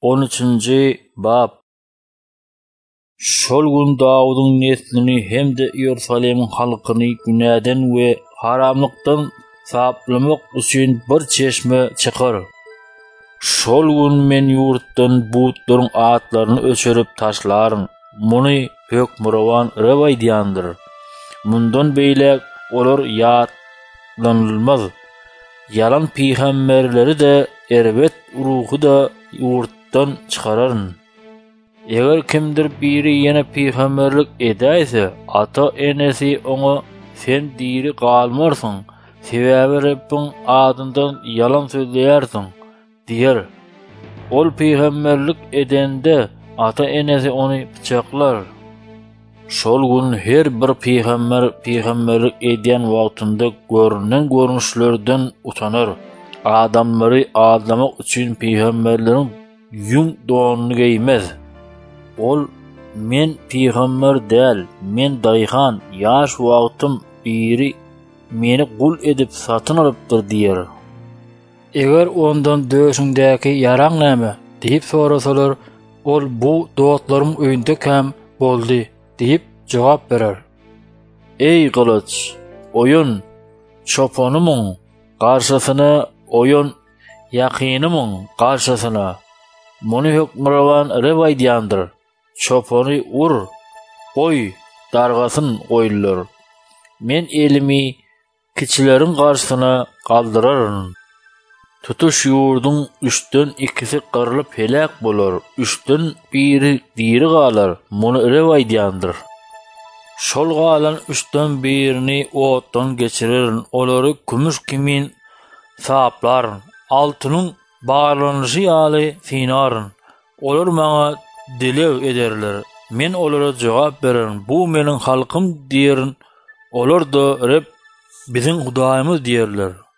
13-nji bab. Şol gün Dawudyň neslini hemde Ýerusalem halkyny günäden we haramlykdan saklamak üçin bir çeşme çykar. Şol gün men ýurtdan butlaryň atlaryny öçürip taşlarym. Muny hökmürawan Rebay diýandyr. Mundan beýlek olar ýatlanylmaz. Yalan peýgamberleri de erbet ruhy da ýurtdan çykararyn. Eger kimdir biri ýene peýgamberlik edäýse, ata enesi oňa sen diri galmarsyň, sebäbi Rabbiň adyndan yalan sözleýärsiň diýer. Ol peýgamberlik edende ata enesi ony bıçaklar. Şol gün her bir peýgamberlik edýän wagtynda görünen görnüşlerden utanar. Adamlary adlamak üçin peýgamberleriň ýün donyny giýmez. Ol men peýgamber däl, men daýhan, ýaş wagtym biri meni gul edip satyn alypdyr diýer. Eger ondan döşüňdäki ýaraň näme diýip sorasalar, ol bu dowatlarym öýünde käm boldy diýip jogap berer. Ey gylyç, oyun çopanymy garşysyna, oyun ýakynymyň garşysyna. Muny hökmürawan Rebay diýandyr. Çopany ur, goý, dargasyn goýullar. Men elimi kiçileriň garşysyna galdyraryn. Tutuş ýurduň 3-den 2-si gyrylyp helak bolar, 3-den 1-i diri galar. Muny Rebay diýandyr. Şol galan 3-den 1-ni otdan geçirerin, olary kümüş kimin saplaryn, altynyň bağlanışı ýaly finaryn. Olar maňa dilew ederler. Men olara jogap bererin. Bu meniň halkym diýerin. Olar da Rab biziň Hudaýymyz diýerler.